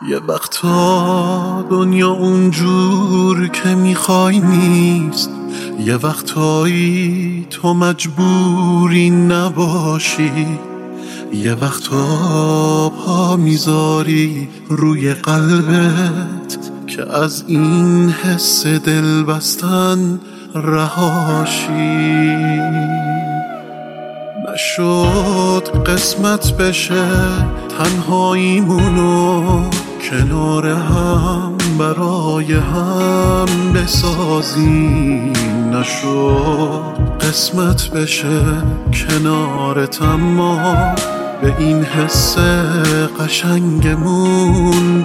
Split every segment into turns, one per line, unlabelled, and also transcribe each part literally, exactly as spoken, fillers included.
یه وقتا دنیا اونجور که میخوای نیست، یه وقتایی تو مجبوری نباشی، یه وقتا پا میذاری روی قلبت که از این حس دل بستن رهاشی. نشد قسمت بشه تنهاییمونو کنار هم برای هم بسازیم، نشد قسمت بشه کنارت اما به این حس قشنگمون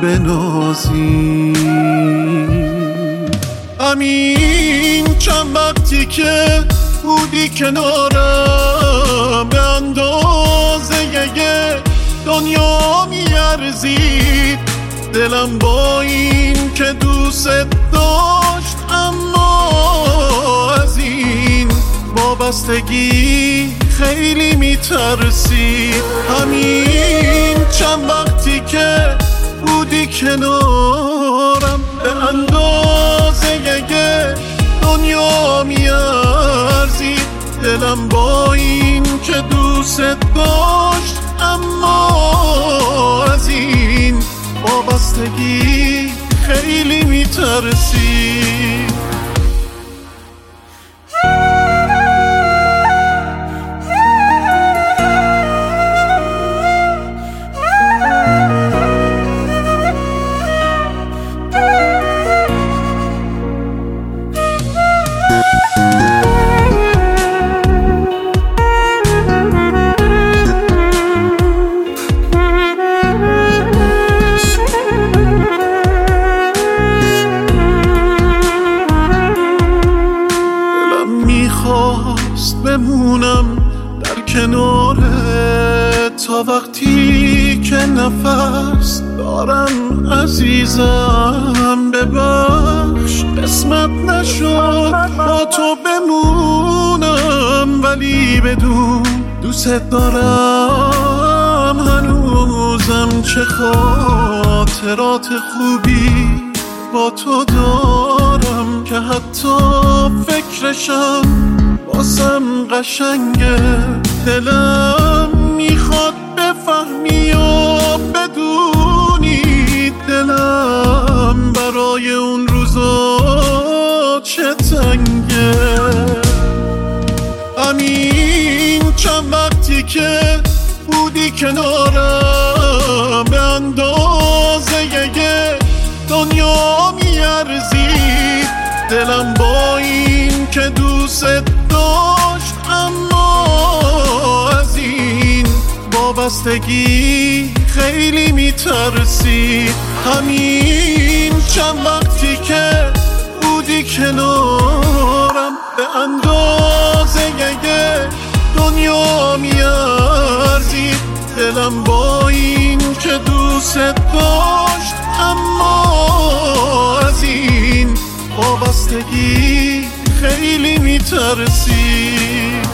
بنازیم. همین چند وقتی که بودی کنارم به اندازه یه دنیا میارزید، دلم با این که دوست داشت اما از این وابستگی خیلی میترسید. همین چند وقتی که بودی کنارم به اندازه یه دنیا میارزید، دلم با این که دوست داشت اما از این وابستگی خیلی میترسید. بمونم در کنارت تا وقتی که نفس دارم عزیزم، ببخش قسمت نشد با تو بمونم، ولی بدون دوست دارم هنوزم چه خاطرات خوبی با تو دارم که حتی فکرشم واسم قشنگه. دلم میخواد بفهمی و بدونی دلم برای اون روزا چه تنگه. همین چند وقتی که بودی کنارم به اندازه یه دنیا میارزید، دلم با این که دوست داشت اما از این وابستگی خیلی میترسید. همین چند وقتی که بودی کنارم به اندازه یه دنیا میارزید، دلم با این که دوست داشت اما از این وابستگی خیلی میترسید.